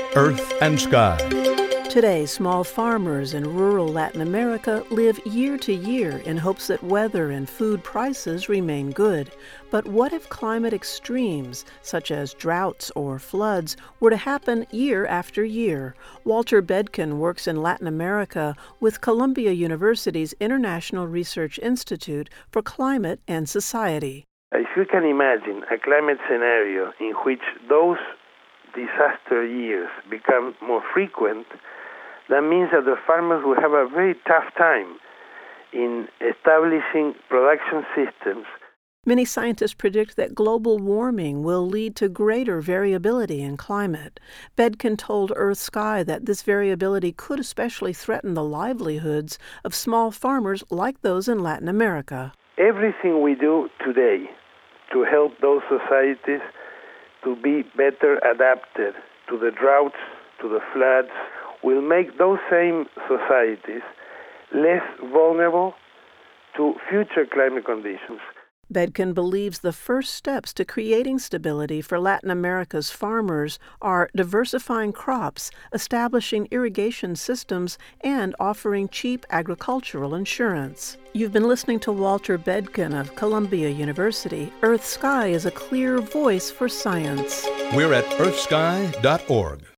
Earth and Sky. Today, small farmers in rural Latin America live year to year in hopes that weather and food prices remain good. But what if climate extremes, such as droughts or floods, were to happen year after year? Walter Bedkin works in Latin America with Columbia University's International Research Institute for Climate and Society. If you can imagine a climate scenario in which those disaster years become more frequent, that means that the farmers will have a very tough time in establishing production systems. Many scientists predict that global warming will lead to greater variability in climate. Bedkin told Earth-Sky that this variability could especially threaten the livelihoods of small farmers like those in Latin America. Everything we do today to help those societies to be better adapted to the droughts, to the floods, will make those same societies less vulnerable to future climate conditions. Bedkin believes the first steps to creating stability for Latin America's farmers are diversifying crops, establishing irrigation systems, and offering cheap agricultural insurance. You've been listening to Walter Bedkin of Columbia University. Earth-Sky is a clear voice for science. We're at earthsky.org.